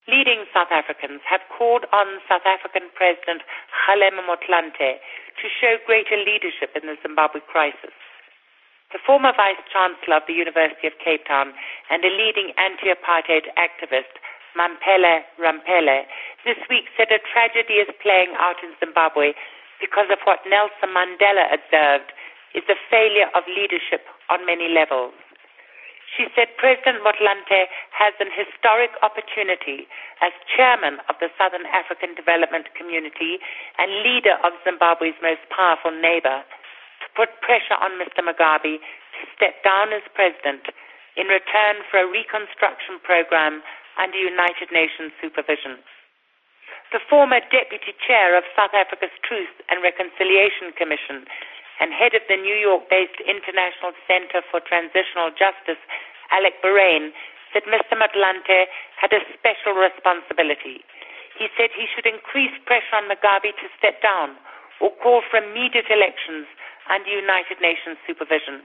Leading South Africans have called on South African President Kgalema Motlanthe to show greater leadership in the Zimbabwe crisis. The former Vice-Chancellor of the University of Cape Town and a leading anti-apartheid activist, Mamphela Ramphele, this week said a tragedy is playing out in Zimbabwe because of what Nelson Mandela observed is a failure of leadership on many levels. She said President Motlanthe has an historic opportunity as chairman of the Southern African Development Community and leader of Zimbabwe's most powerful neighbor to put pressure on Mr. Mugabe to step down as president in return for a reconstruction program under United Nations supervision. The former deputy chair of South Africa's Truth and Reconciliation Commission and head of the New York-based International Center for Transitional Justice, Alec Bahrain, said Mr. Motlanthe had a special responsibility. He said he should increase pressure on Mugabe to step down or call for immediate elections under United Nations supervision.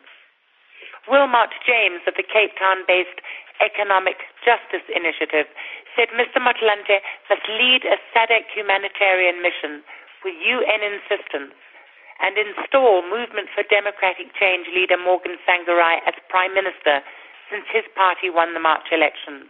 Wilmot James of the Cape Town-based Economic Justice Initiative said Mr. Motlanthe must lead a SADC humanitarian mission with UN insistence and install Movement for Democratic Change leader Morgan Tsvangirai as Prime Minister since his party won the March elections.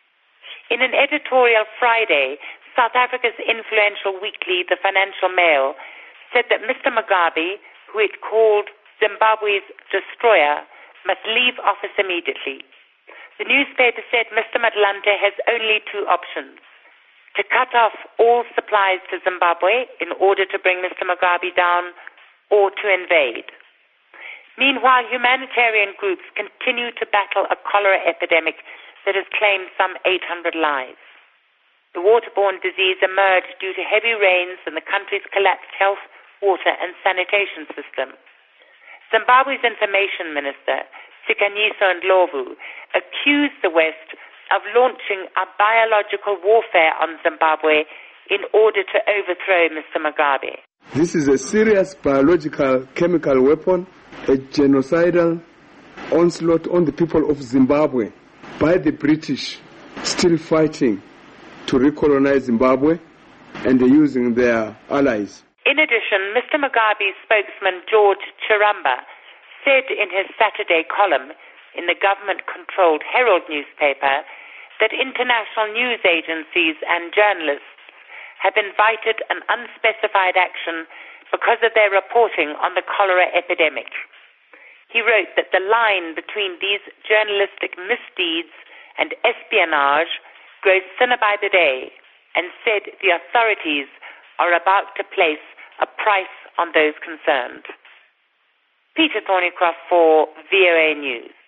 In an editorial Friday, South Africa's influential weekly, The Financial Mail, said that Mr. Mugabe, who it called Zimbabwe's destroyer, must leave office immediately. The newspaper said Mr. Motlanthe has only two options: to cut off all supplies to Zimbabwe in order to bring Mr. Mugabe down, or to invade. Meanwhile, humanitarian groups continue to battle a cholera epidemic that has claimed some 800 lives. The waterborne disease emerged due to heavy rains and the country's collapsed health, water and sanitation system. Zimbabwe's information minister, Sikanyiso Ndlovu, accused the West of launching a biological warfare on Zimbabwe in order to overthrow Mr. Mugabe. This is a serious biological chemical weapon, a genocidal onslaught on the people of Zimbabwe by the British, still fighting to recolonize Zimbabwe and using their allies. In addition, Mr. Mugabe's spokesman George Chiramba said in his Saturday column in the government-controlled Herald newspaper that international news agencies and journalists have invited an unspecified action because of their reporting on the cholera epidemic. He wrote that the line between these journalistic misdeeds and espionage grows thinner by the day, and said the authorities are about to place a price on those concerned. Peter Thornycroft for VOA News.